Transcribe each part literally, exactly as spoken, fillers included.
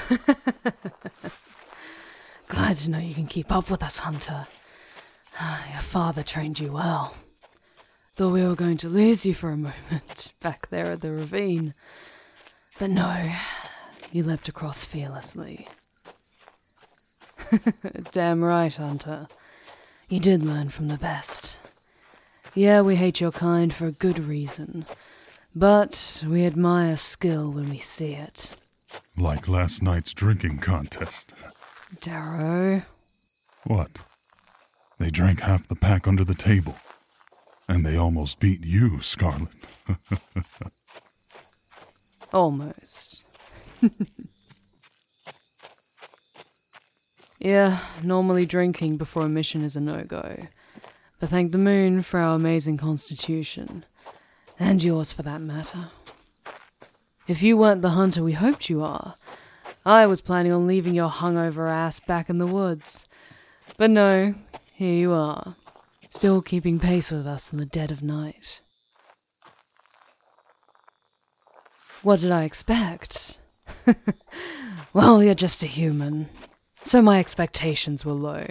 Glad to know you can keep up with us, Hunter. Your father trained you well. Thought we were going to lose you for a moment back there at the ravine. But no, you leapt across fearlessly. Damn right, Hunter. You did learn from the best. Yeah, we hate your kind for a good reason, but we admire skill when we see it. Like last night's drinking contest. Darrow. What? They drank half the pack under the table. And they almost beat you, Scarlet. Almost. Yeah, normally drinking before a mission is a no-go. But thank the moon for our amazing constitution. And yours for that matter. If you weren't the hunter we hoped you are, I was planning on leaving your hungover ass back in the woods. But no, here you are, still keeping pace with us in the dead of night. What did I expect? Well, you're just a human, so my expectations were low.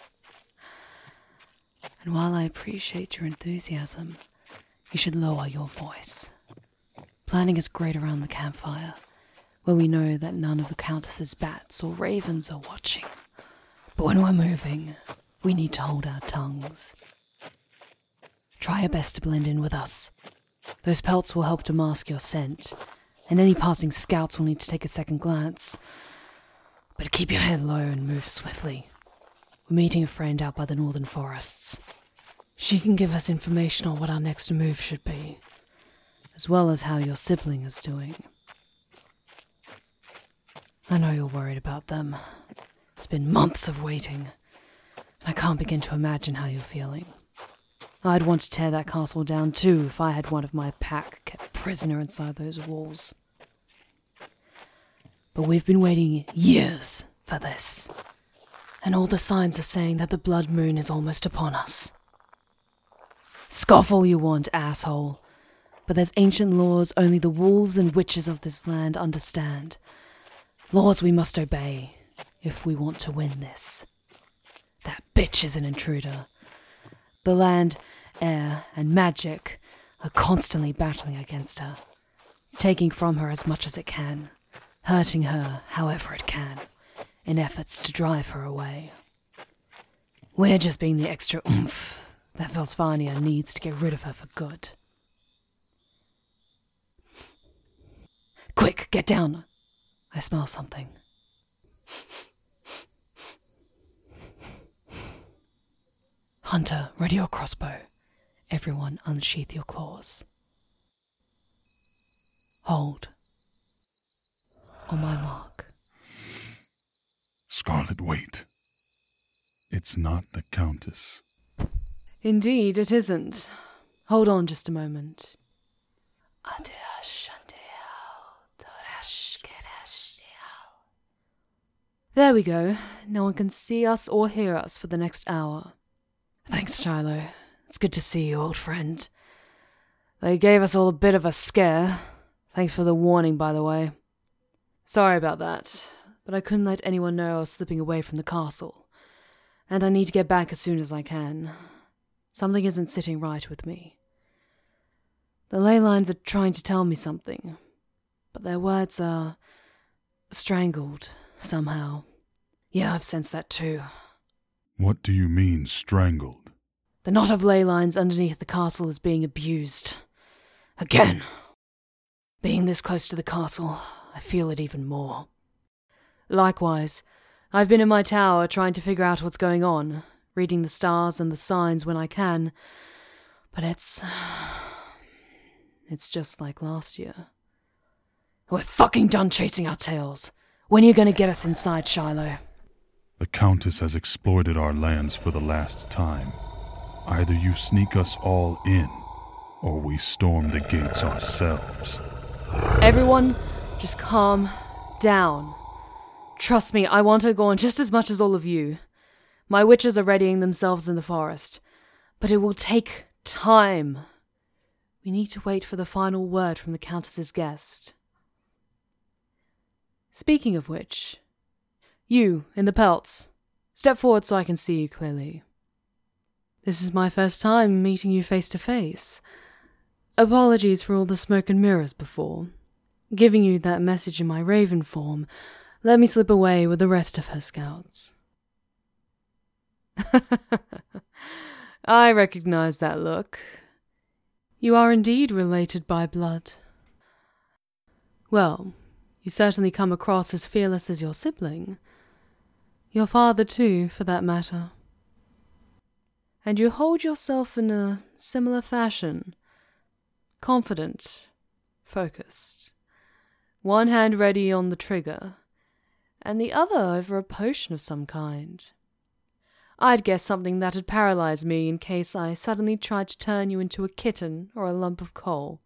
And while I appreciate your enthusiasm, you should lower your voice. Planning is great around the campfire, where we know that none of the Countess's bats or ravens are watching. But when we're moving, we need to hold our tongues. Try your best to blend in with us. Those pelts will help to mask your scent, and any passing scouts will need to take a second glance. But keep your head low and move swiftly. We're meeting a friend out by the northern forests. She can give us information on what our next move should be, as well as how your sibling is doing. I know you're worried about them. It's been months of waiting, and I can't begin to imagine how you're feeling. I'd want to tear that castle down too if I had one of my pack kept prisoner inside those walls. But we've been waiting years for this, and all the signs are saying that the blood moon is almost upon us. Scoff all you want, asshole, but there's ancient laws only the wolves and witches of this land understand. Laws we must obey if we want to win this. That bitch is an intruder. The land, air, and magic are constantly battling against her, taking from her as much as it can, hurting her however it can, in efforts to drive her away. We're just being the extra oomph that Velsvania needs to get rid of her for good. Quick, get down! I smell something. Hunter, ready your crossbow. Everyone unsheath your claws. Hold. On my mark. Scarlet, wait. It's not the Countess. Indeed, it isn't. Hold on just a moment. There we go. No one can see us or hear us for the next hour. Thanks, Shiloh. It's good to see you, old friend. They gave us all a bit of a scare. Thanks for the warning, by the way. Sorry about that, but I couldn't let anyone know I was slipping away from the castle. And I need to get back as soon as I can. Something isn't sitting right with me. The ley lines are trying to tell me something, but their words are strangled somehow. Yeah, I've sensed that too. What do you mean, strangled? The knot of ley lines underneath the castle is being abused. Again. Being this close to the castle, I feel it even more. Likewise, I've been in my tower trying to figure out what's going on, reading the stars and the signs when I can, but it's... it's just like last year. We're fucking done chasing our tails. When are you going to get us inside, Shiloh? The Countess has exploited our lands for the last time. Either you sneak us all in, or we storm the gates ourselves. Everyone, just calm down. Trust me, I want her gone just as much as all of you. My witches are readying themselves in the forest, but it will take time. We need to wait for the final word from the Countess's guest. Speaking of which, you, in the pelts, step forward so I can see you clearly. This is my first time meeting you face to face. Apologies for all the smoke and mirrors before. Giving you that message in my raven form, let me slip away with the rest of her scouts. I recognize that look. You are indeed related by blood. Well, you certainly come across as fearless as your sibling. Your father too, for that matter. And you hold yourself in a similar fashion. Confident, focused. One hand ready on the trigger, and the other over a potion of some kind. I'd guess something that'd paralyze me in case I suddenly tried to turn you into a kitten or a lump of coal.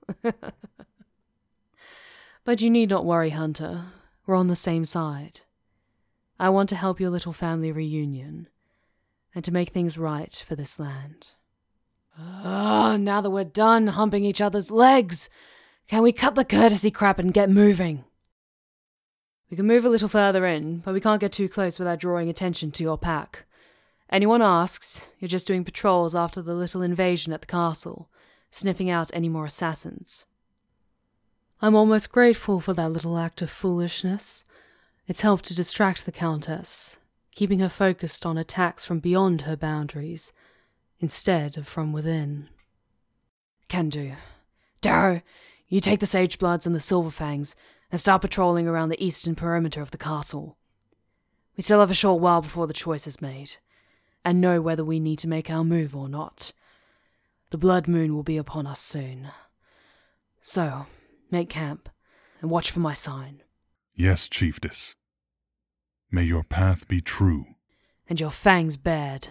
But you need not worry, Hunter. We're on the same side. I want to help your little family reunion, and to make things right for this land. Ah, now that we're done humping each other's legs, can we cut the courtesy crap and get moving? We can move a little further in, but we can't get too close without drawing attention to your pack. Anyone asks, you're just doing patrols after the little invasion at the castle, sniffing out any more assassins. I'm almost grateful for that little act of foolishness. It's helped to distract the Countess, keeping her focused on attacks from beyond her boundaries, instead of from within. Can do. Darrow, you take the Sagebloods and the Silverfangs and start patrolling around the eastern perimeter of the castle. We still have a short while before the choice is made, and know whether we need to make our move or not. The blood moon will be upon us soon. So, make camp, and watch for my sign. Yes, Chiefess. May your path be true. And your fangs bared.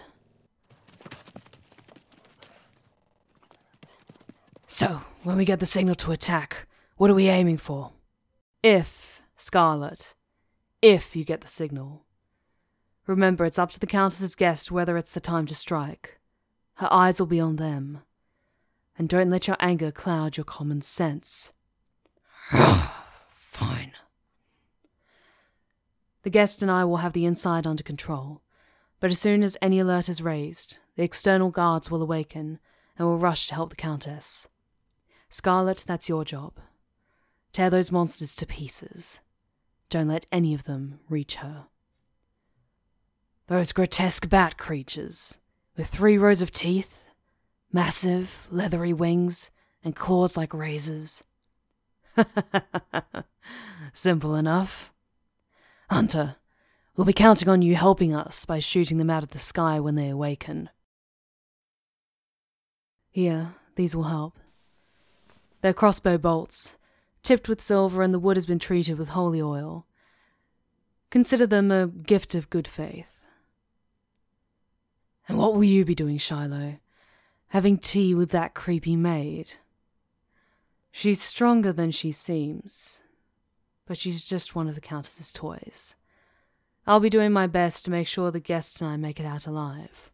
So, when we get the signal to attack, what are we aiming for? If, Scarlet, if you get the signal. Remember, it's up to the Countess's guest whether it's the time to strike. Her eyes will be on them. And don't let your anger cloud your common sense. Fine. The guest and I will have the inside under control, but as soon as any alert is raised, the external guards will awaken and will rush to help the Countess. Scarlet, that's your job. Tear those monsters to pieces. Don't let any of them reach her. Those grotesque bat creatures, with three rows of teeth, massive, leathery wings, and claws like razors. Simple enough. Hunter, we'll be counting on you helping us by shooting them out of the sky when they awaken. Here, these will help. They're crossbow bolts, tipped with silver, and the wood has been treated with holy oil. Consider them a gift of good faith. And what will you be doing, Shiloh? Having tea with that creepy maid? She's stronger than she seems, but she's just one of the Countess's toys. I'll be doing my best to make sure the guest and I make it out alive.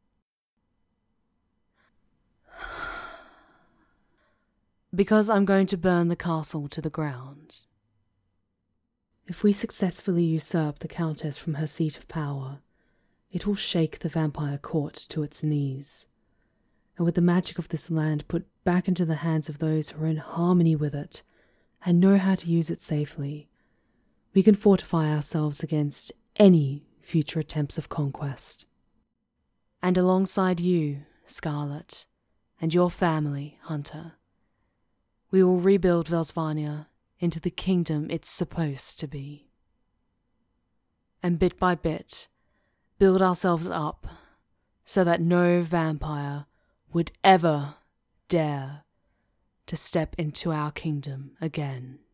Because I'm going to burn the castle to the ground. If we successfully usurp the Countess from her seat of power, it will shake the vampire court to its knees. And with the magic of this land put back into the hands of those who are in harmony with it and know how to use it safely, we can fortify ourselves against any future attempts of conquest. And alongside you, Scarlet, and your family, Hunter, we will rebuild Velsvania into the kingdom it's supposed to be. And bit by bit, build ourselves up so that no vampire would ever dare to step into our kingdom again.